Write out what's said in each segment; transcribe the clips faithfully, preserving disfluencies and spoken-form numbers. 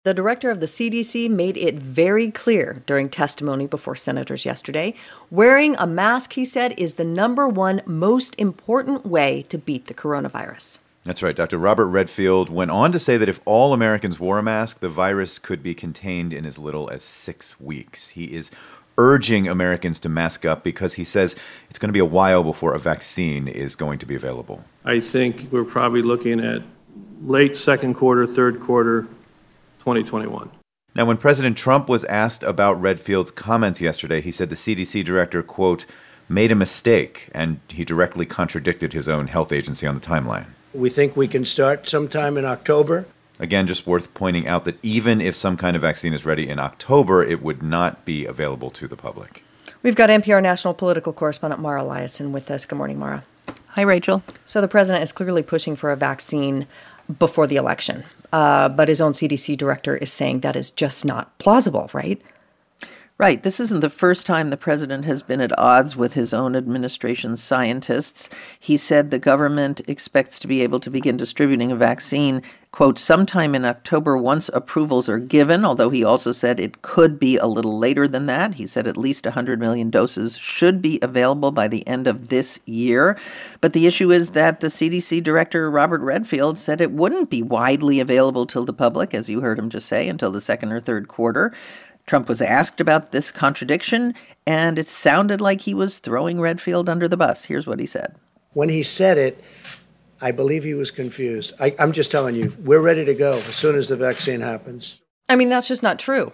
The director of the C D C made it very clear during testimony before senators yesterday. Wearing a mask, he said, is the number one most important way to beat the coronavirus. That's right. Doctor Robert Redfield went on to say that if all Americans wore a mask, the virus could be contained in as little as six weeks. He is urging Americans to mask up because he says it's going to be a while before a vaccine is going to be available. I think we're probably looking at late second quarter, third quarter, twenty twenty-one. Now, when President Trump was asked about Redfield's comments yesterday, he said the C D C director, quote, made a mistake, and he directly contradicted his own health agency on the timeline. We think we can start sometime in October. Again, just worth pointing out that even if some kind of vaccine is ready in October, it would not be available to the public. We've got N P R national political correspondent Mara Liasson with us. Good morning, Mara. Hi, Rachel. So the president is clearly pushing for a vaccine before the election, uh, but his own C D C director is saying that is just not plausible, right? Right. This isn't the first time the president has been at odds with his own administration's scientists. He said the government expects to be able to begin distributing a vaccine, quote, sometime in October once approvals are given, although he also said it could be a little later than that. He said at least one hundred million doses should be available by the end of this year. But the issue is that the C D C director, Robert Redfield, said it wouldn't be widely available to the public, as you heard him just say, until the second or third quarter. Trump was asked about this contradiction, and it sounded like he was throwing Redfield under the bus. Here's what he said. When he said it, I believe he was confused. I, I'm just telling you, we're ready to go as soon as the vaccine happens. I mean, that's just not true.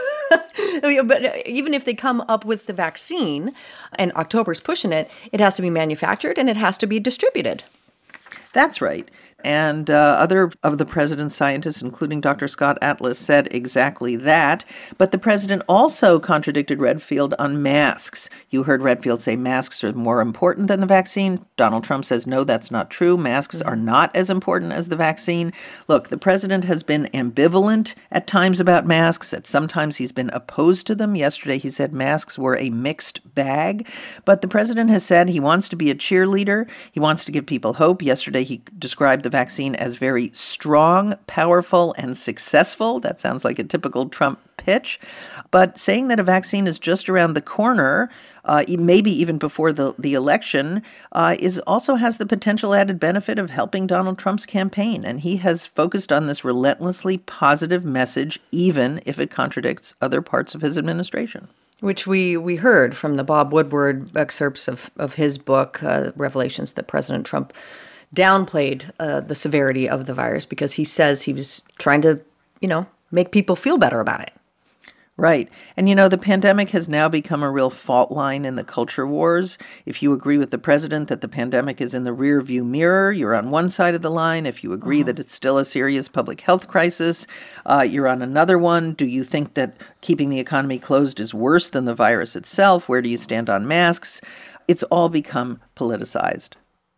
But even if they come up with the vaccine and October's pushing it, it has to be manufactured and it has to be distributed. That's right. And uh, other of the president's scientists, including Doctor Scott Atlas, said exactly that. But the president also contradicted Redfield on masks. You heard Redfield say masks are more important than the vaccine. Donald Trump says, no, that's not true. Masks are not as important as the vaccine. Look, the president has been ambivalent at times about masks. At sometimes he's been opposed to them. Yesterday he said masks were a mixed bag. But the president has said he wants to be a cheerleader. He wants to give people hope. Yesterday he described the vaccine as very strong, powerful, and successful. That sounds like a typical Trump pitch. But saying that a vaccine is just around the corner, uh, maybe even before the, the election, uh, is also has the potential added benefit of helping Donald Trump's campaign. And he has focused on this relentlessly positive message, even if it contradicts other parts of his administration. Which we, we heard from the Bob Woodward excerpts of, of his book, uh, Revelations, that President Trump downplayed uh, the severity of the virus because he says he was trying to, you know, make people feel better about it. Right. And, you know, the pandemic has now become a real fault line in the culture wars. If you agree with the president that the pandemic is in the rear view mirror, you're on one side of the line. If you agree uh-huh. that it's still a serious public health crisis, uh, you're on another one. Do you think that keeping the economy closed is worse than the virus itself? Where do you stand on masks? It's all become politicized.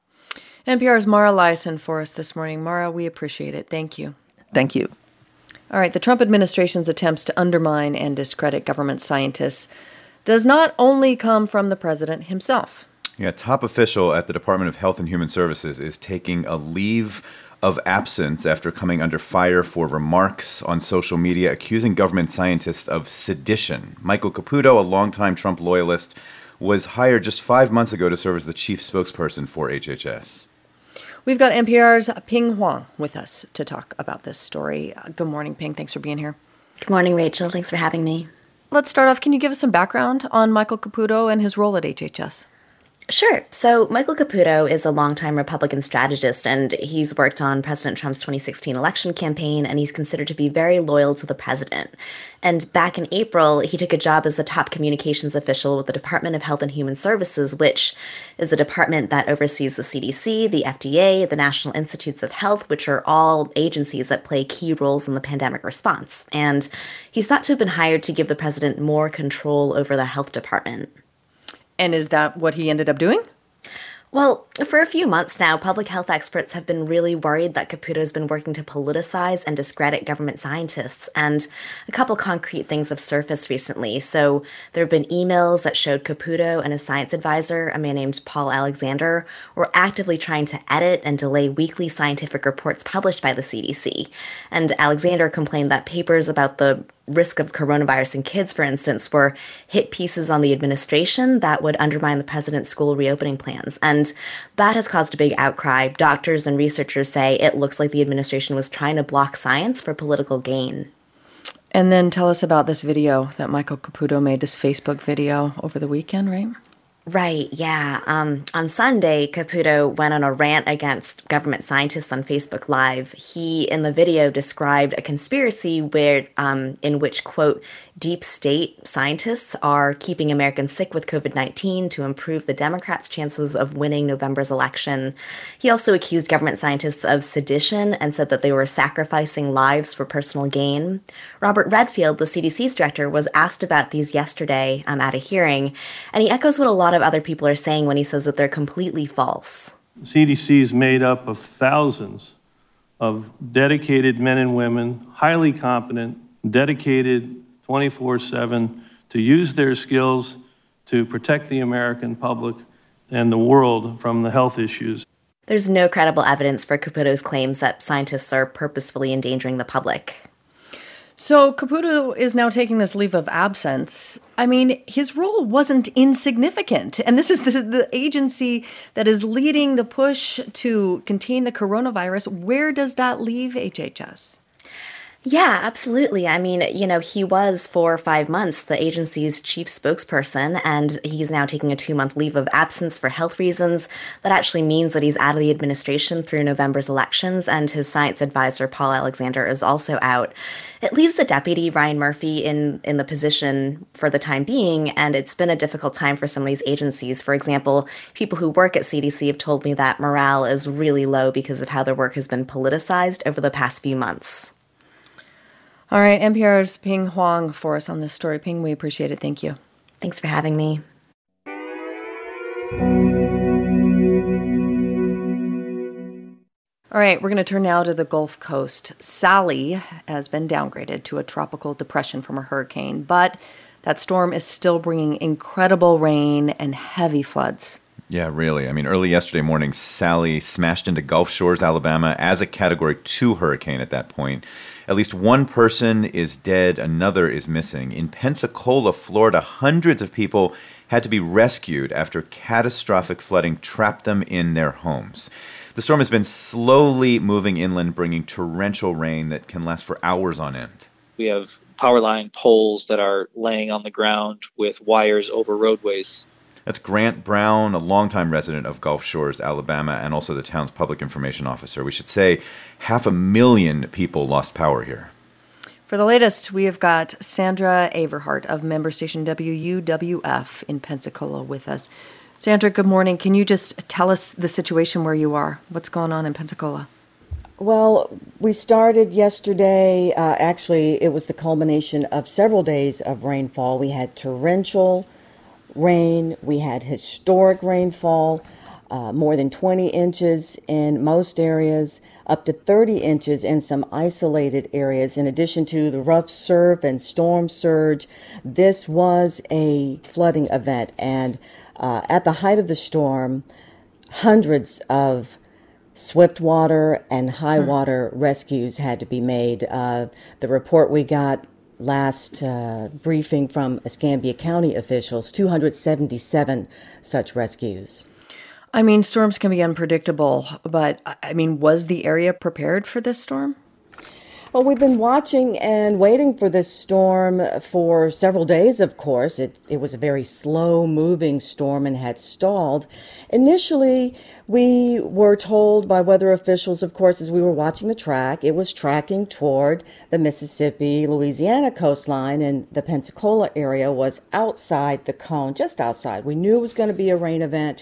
N P R's Mara Liasson for us this morning. Mara, we appreciate it. Thank you. Thank you. All right, the Trump administration's attempts to undermine and discredit government scientists does not only come from the president himself. Yeah, a top official at the Department of Health and Human Services is taking a leave of absence after coming under fire for remarks on social media accusing government scientists of sedition. Michael Caputo, a longtime Trump loyalist, was hired just five months ago to serve as the chief spokesperson for H H S. We've got N P R's Ping Huang with us to talk about this story. Good morning, Ping. Thanks for being here. Good morning, Rachel. Thanks for having me. Let's start off. Can you give us some background on Michael Caputo and his role at H H S? Sure. So Michael Caputo is a longtime Republican strategist, and he's worked on President Trump's twenty sixteen election campaign, and he's considered to be very loyal to the president. And back in April, he took a job as the top communications official with the Department of Health and Human Services, which is the department that oversees the C D C, the F D A, the National Institutes of Health, which are all agencies that play key roles in the pandemic response. And he's thought to have been hired to give the president more control over the health department. And is that what he ended up doing? Well, for a few months now, public health experts have been really worried that Caputo's been working to politicize and discredit government scientists, and a couple concrete things have surfaced recently. So there have been emails that showed Caputo and his science advisor, a man named Paul Alexander, were actively trying to edit and delay weekly scientific reports published by the C D C. And Alexander complained that papers about the risk of coronavirus in kids, for instance, were hit pieces on the administration that would undermine the president's school reopening plans. And that has caused a big outcry. Doctors and researchers say it looks like the administration was trying to block science for political gain. And then tell us about this video that Michael Caputo made, this Facebook video over the weekend, right? Right, yeah. Um, on Sunday, Caputo went on a rant against government scientists on Facebook Live. He, in the video, described a conspiracy where, um, in which, quote, deep state scientists are keeping Americans sick with COVID nineteen to improve the Democrats' chances of winning November's election. He also accused government scientists of sedition and said that they were sacrificing lives for personal gain. Robert Redfield, the C D C's director, was asked about these yesterday um, at a hearing, and he echoes what a lot of other people are saying when he says that they're completely false. The C D C is made up of thousands of dedicated men and women, highly competent, dedicated twenty-four seven to use their skills to protect the American public and the world from the health issues. There's no credible evidence for Caputo's claims that scientists are purposefully endangering the public. So Caputo is now taking this leave of absence. I mean, his role wasn't insignificant. And this is the, the agency that is leading the push to contain the coronavirus. Where does that leave H H S? Yeah, absolutely. I mean, you know, he was for five months the agency's chief spokesperson, and he's now taking a two-month leave of absence for health reasons. That actually means that he's out of the administration through November's elections, and his science advisor, Paul Alexander, is also out. It leaves the deputy, Ryan Murphy, in, in the position for the time being, and it's been a difficult time for some of these agencies. For example, people who work at C D C have told me that morale is really low because of how their work has been politicized over the past few months. All right, N P R's Ping Huang for us on this story. Ping, we appreciate it. Thank you. Thanks for having me. All right, we're going to turn now to the Gulf Coast. Sally has been downgraded to a tropical depression from a hurricane, but that storm is still bringing incredible rain and heavy floods. Yeah, really. I mean, early yesterday morning, Sally smashed into Gulf Shores, Alabama as a Category two hurricane at that point. At least one person is dead, another is missing. In Pensacola, Florida, hundreds of people had to be rescued after catastrophic flooding trapped them in their homes. The storm has been slowly moving inland, bringing torrential rain that can last for hours on end. We have power line poles that are laying on the ground with wires over roadways. That's Grant Brown, a longtime resident of Gulf Shores, Alabama, and also the town's public information officer. We should say half a million people lost power here. For the latest, we have got Sandra Averhart of member station W U W F in Pensacola with us. Sandra, good morning. Can you just tell us the situation where you are? What's going on in Pensacola? Well, we started yesterday. Uh, actually, it was the culmination of several days of rainfall. We had torrential rain. We had historic rainfall, uh, more than twenty inches in most areas, up to thirty inches in some isolated areas. In addition to the rough surf and storm surge, this was a flooding event. And uh, at the height of the storm, hundreds of swiftwater and high water rescues had to be made. Uh, the report we got last uh, briefing from Escambia County officials, two hundred seventy-seven such rescues. I mean, storms can be unpredictable, but I mean, was the area prepared for this storm? Well, we've been watching and waiting for this storm for several days, of course. It, it was a very slow-moving storm and had stalled. Initially, we were told by weather officials, of course, as we were watching the track, it was tracking toward the Mississippi-Louisiana coastline, and the Pensacola area was outside the cone, just outside. We knew it was going to be a rain event.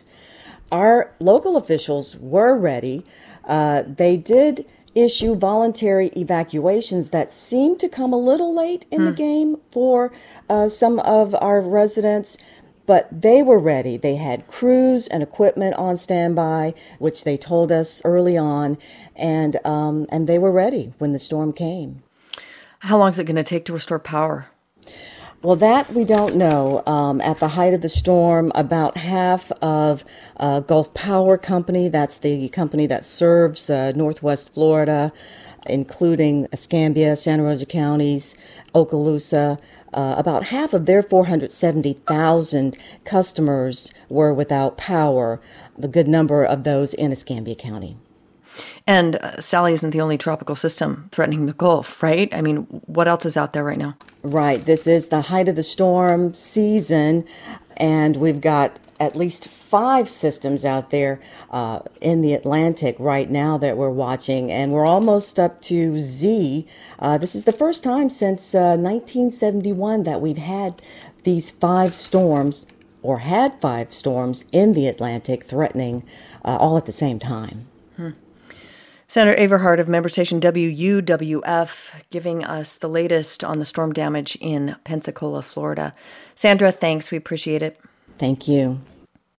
Our local officials were ready. Uh, they did issue voluntary evacuations that seemed to come a little late in hmm. the game for uh, some of our residents. But they were ready. They had crews and equipment on standby, which they told us early on, and um, and they were ready when the storm came. How long is it going to take to restore power? Well, that we don't know. Um, at the height of the storm, about half of uh, Gulf Power Company, that's the company that serves uh, Northwest Florida, including Escambia, Santa Rosa counties, Okaloosa, uh, about half of their four hundred seventy thousand customers were without power, a good number of those in Escambia County. And uh, Sally isn't the only tropical system threatening the Gulf, right? I mean, what else is out there right now? Right. This is the height of the storm season, and we've got at least five systems out there uh, in the Atlantic right now that we're watching, and we're almost up to Z. Uh, this is the first time since uh, nineteen seventy-one that we've had these five storms, or had five storms in the Atlantic threatening uh, all at the same time. Hmm. Senator Averhart of member station W U W F giving us the latest on the storm damage in Pensacola, Florida. Sandra, thanks. We appreciate it. Thank you.